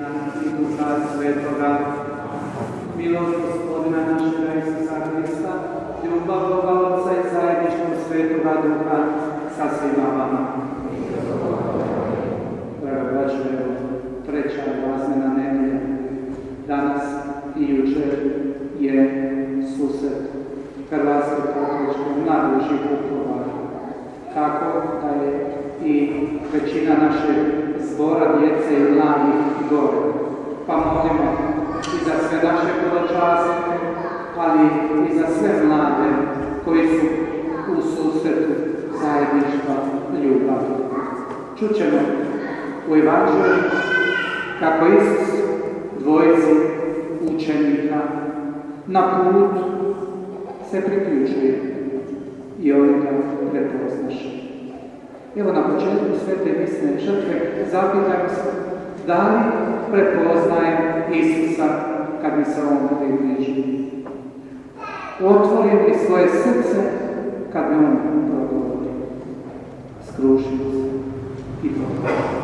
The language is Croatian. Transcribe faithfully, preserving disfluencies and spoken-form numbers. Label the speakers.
Speaker 1: Sina i Duha Svetoga. Milost Gospodina našega Isusa Hrista, ljubav Boga Otca i zajedništvo Svetoga Duha sa svima vama. Draga braćo, evo, treća glazbena nedjelja. Danas i jučer je susret Hrvatske katoličke najdužih putovanja. Kako da je i većina našeg zbora djece i mladih gore. Pa molimo i za sve naše hodočasnike, ali i za sve mlade koji su u susretu zajedništva ljubavi. Čućemo u Evanđelju kako Isus dvojici učenika na put se priključuje i oni ga prepoznaše. Evo na početku svete misne žrtve zapitajmo se da li prepoznajem Isusa kad mi se on približi. Otvorim li svoje srce kad mi on progovori. Skrušimo se i progovori.